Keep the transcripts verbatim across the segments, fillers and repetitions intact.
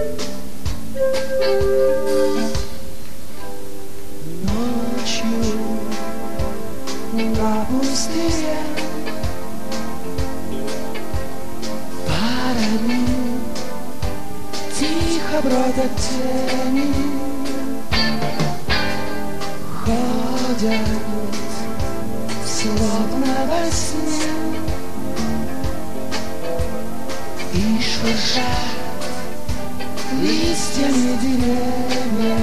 Ночью на пустыре парами тихо бродят тени, ходят словно во сне и шуршат листьями деревья.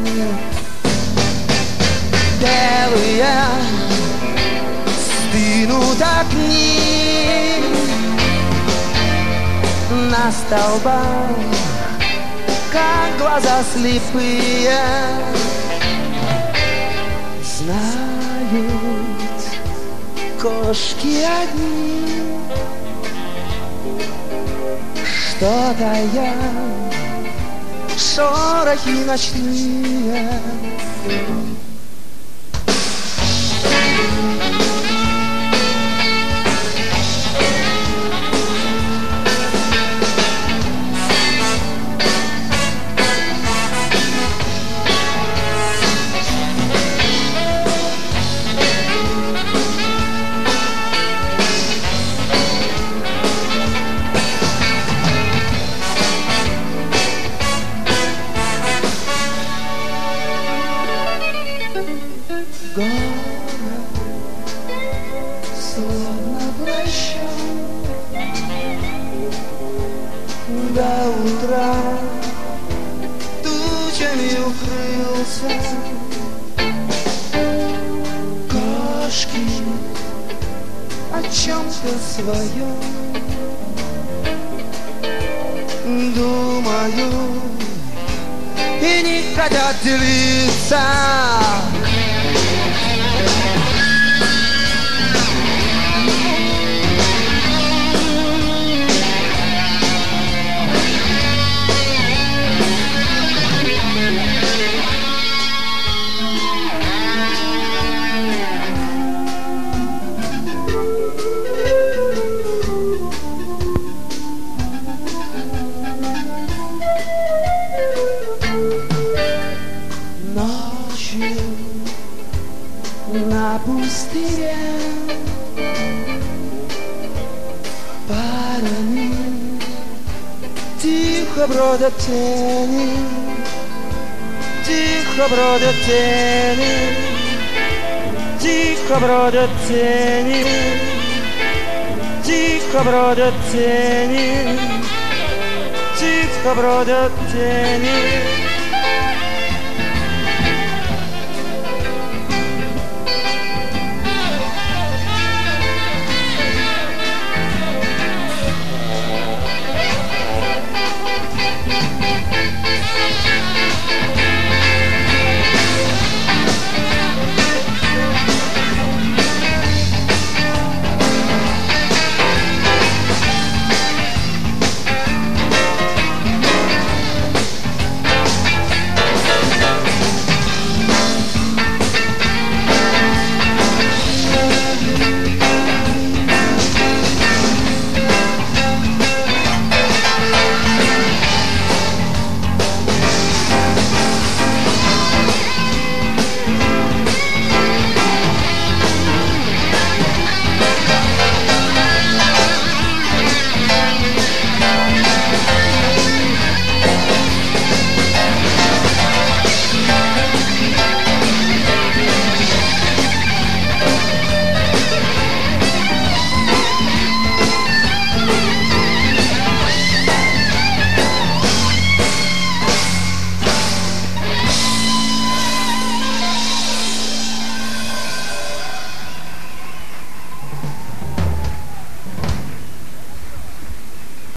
Белые стынут огни на столбах, как глаза слепые. Знают кошки одни, что таят шорохи ночные. Город словно прощал, до утра тучами укрылся. Кошки о чем-то своем думают и не хотят делиться. Ночью на пустыре парами тихо бродят тени, тихо бродят тени, тихо бродят тени, тихо бродят тени, тихо бродят тени.